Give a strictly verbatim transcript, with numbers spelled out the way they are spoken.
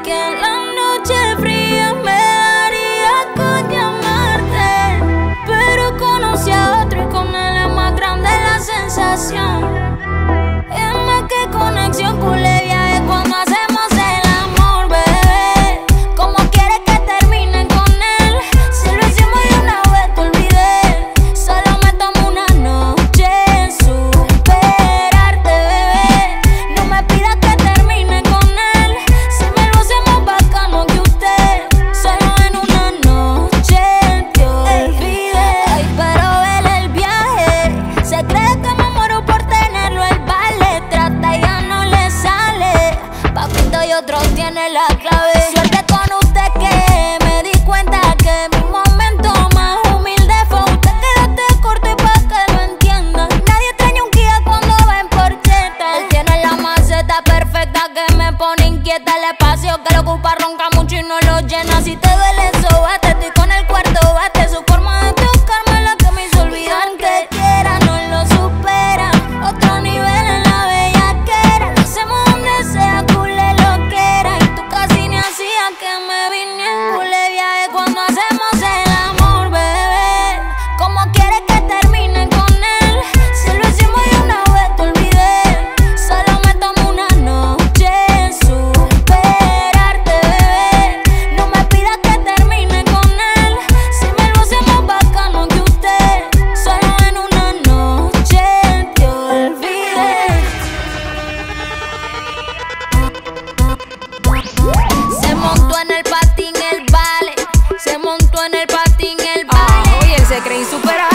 que en la noche fría me daría con llamarte, pero conocí a otro y con él es más grande la sensación. Es más que conexión, culé viaje cuando hacemos el amor, bebé. ¿Cómo quieres que termine con él? Si lo hicimos de una vez te olvidé. Solo me tomo una noche en superarte, bebé. No me pidas que termine con él. Si me lo hacemos bacano que usted. Solo en una noche te olvidé. Ay, pero vele el viaje. Se cree que me muero por tenerlo, el vale. Trata y ya no le sale. Papito y otros tienen la clave. Suerte con usted que me di cuenta que mi momento más humilde fue usted. Quédate corto y pa' que lo entienda. Nadie extraña un Kia cuando va en porcheta. Él tiene la maceta perfecta que me pone inquieta. El espacio que lo ocupa ronca mucho y no lo llena. Si te duele eso, bate, estoy con el cuarto bate. Su forma de tocarme es la que me hizo olvidar. Que quiera, no lo supera. Otro nivel en la bellaquera. Lo hacemos donde sea, culé lo que era. Y tú casi ni hacías que me viniera. Culé viaje cuando hacemos el amor, bebé. ¿Cómo quieres que termine con él? Si lo hicimos de una vez te olvidé. Solo me tomo una noche en superarte, bebé. No me pidas que termine con él. Si me lo hacemos bacano que usted. Solo en una noche te olvidé. Se montó en el patín el vale. Se montó en el patín el vale. Oye, él se cree insuperable.